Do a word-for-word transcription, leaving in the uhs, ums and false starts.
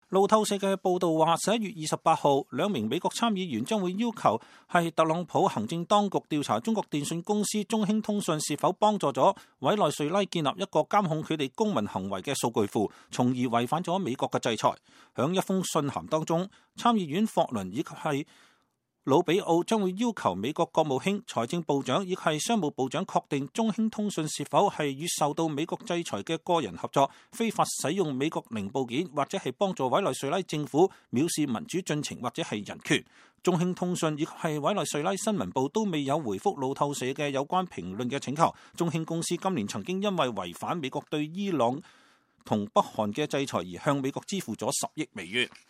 路透社嘅報道話，十一月二十八號，兩名美國參議員將會要求係特朗普行政當局調查中國電信公司中興通訊是否幫助咗委內瑞拉建立一個監控佢哋公民行為嘅數據庫，從而違反咗美國嘅制裁。響一封信函當中，參議院霍倫以及係魯比奧將會要求美國國務卿、財政部長以及係商務部長確定中興通訊是否係與受到美國制裁嘅個人合作，非法使用美國零部件，或者係幫助委內瑞拉政府藐視民主進程或者係人權。中興通訊以及係委內瑞拉新聞部都未有回覆路透社嘅有關評論嘅請求。中興公司今年曾經因為違反美國對伊朗同北韓嘅制裁而向美國支付咗十億美元。